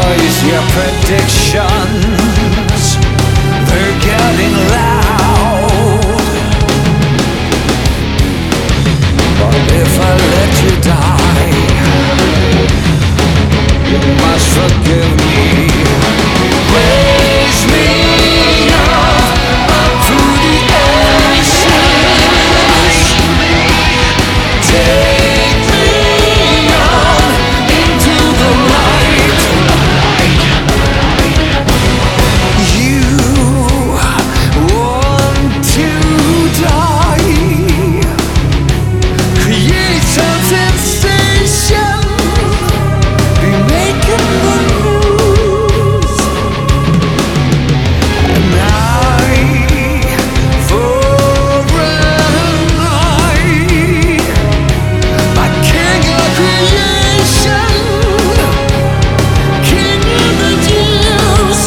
noise, your predictions, they're getting loud. But if I let you die, you must forgive me. Raise me up to the ashes. Take me on into the light. You want to die? Create some sensation. Be making the news. And I, for an eye, a king of creation, king of the Jews.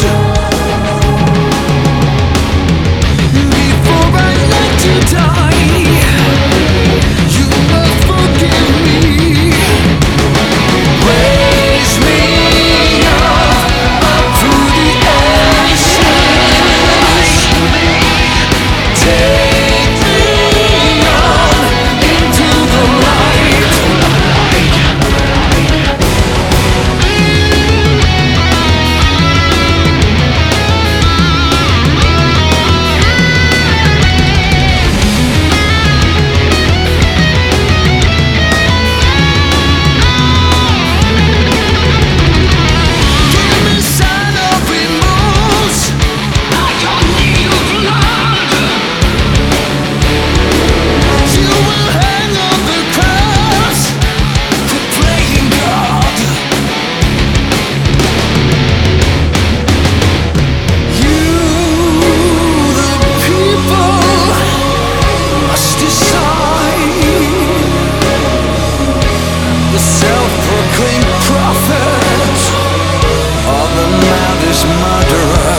Before I let you die, you must forgive me. Raise me up to the ashes. Take me on into the light. Give me sign of remorse. I don't need your blood. You will hang on the cross for praying God. You, the people, must decide. The self-proclaimed prophet or the maddest murderer.